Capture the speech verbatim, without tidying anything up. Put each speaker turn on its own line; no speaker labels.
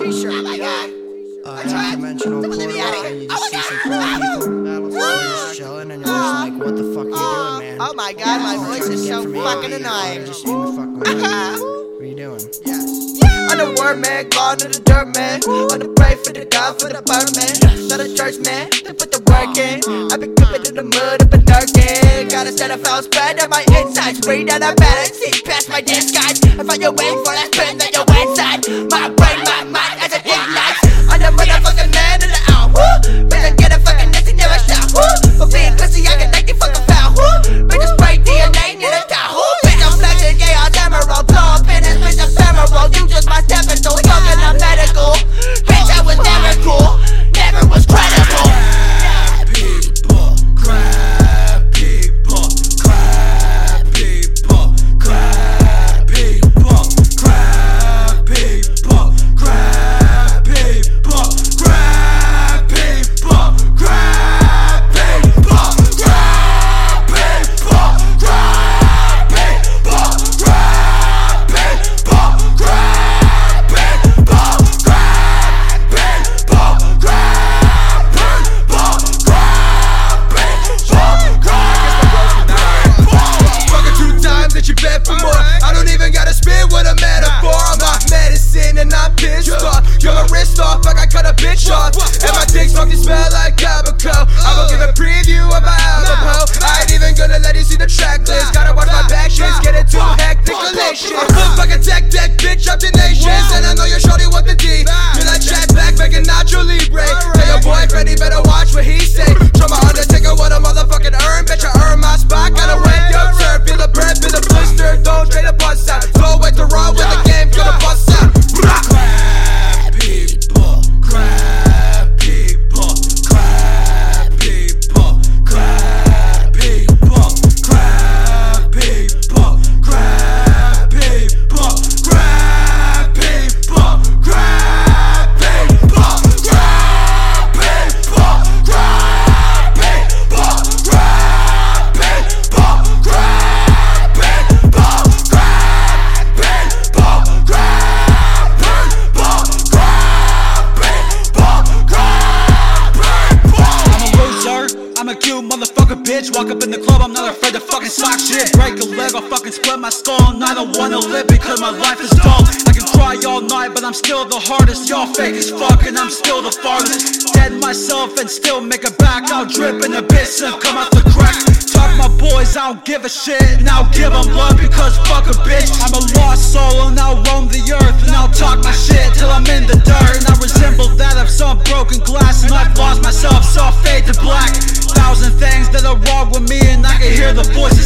t-shirt. Oh my god.
Uh, unconventional quarter, and you just see some cool people battles, and you're just chilling, and you're just like, what the fuck are you doing, man?
Oh my god, my voice is so fucking annoying.
Just in the fucking way. What are you doing?
Yes. I'm the word man, gone to the dirt man. On the pray for the God, for the bird man. Not a church man, they put the work in. I've been creeping in the mud, I've been lurking. Gotta set a foul spread on my insides. Breathe down a balance, see past my disguise. I find your waiting for that spin that you're inside. My brain, my mind, as it ignites. I'm the motherfucking man of the hour. Better get a fucking nesting, never stop. For being pussy, I can make you fucking foul. Bitch, spray D N A near the Tahoe. Bitch, I'm flexing, gay on emerald. Blow up in this bitch, ephemeral. You just my stepping stool, fucking I'm medical. Bitch, I was never cool, never was credible.
People, crap people, crap people, crap people, crap people, crap people, crap people, crap people, crap people, crap people, crap people, crap people, crap people, fucking two times that you bet for more. I don't even gotta spit with a metaphor. I'm off medicine and I'm pissed off. You're my wrist off like I cut a bitch off. And my dick's fucking smell like Cabaco. I won't give a preview of my album, ho. I ain't even gonna let you see the track list. Gotta watch my back shit, get it too hectic, elation. I'm cooked like a tech deck, bitch, up the nations. And I know you're shorty with the D. Feel like Jack Black, making Nacho Libre. Tell your boyfriend he better watch what he say. Show my Undertaker what a motherfucking earn. Bet you earn my spot, gotta wait your turn. Feel the burn, feel the blister, don't trade a bus out. Go with the raw when the game gonna bust out. Crap people, crap people, crap people, crap people, crap people, crap people, crap people, crap people, crap people, crap people, crap people, crap people, crap people, crap I'm a loser, I'm a cute motherfucker bitch. Walk up in the club, I'm not afraid to fucking sock shit. Break a leg, I'll fucking split my skull. And I don't wanna live because my life is dull. I can cry all night, but I'm still the hardest. Y'all fake as fuck and I'm still the farthest. Dead myself and still make it back. I'll drip in the bits and come out the crack. Talk my boys, I don't give a shit. And I'll give them love because fuck a bitch. I'm a lost soul and I'll roam the earth. And I'll talk my shit till I'm in the dirt. And I resemble that of some broken glass. And I've lost myself, so I'll fade to black. Thousand things that are wrong with me, and I can hear the voices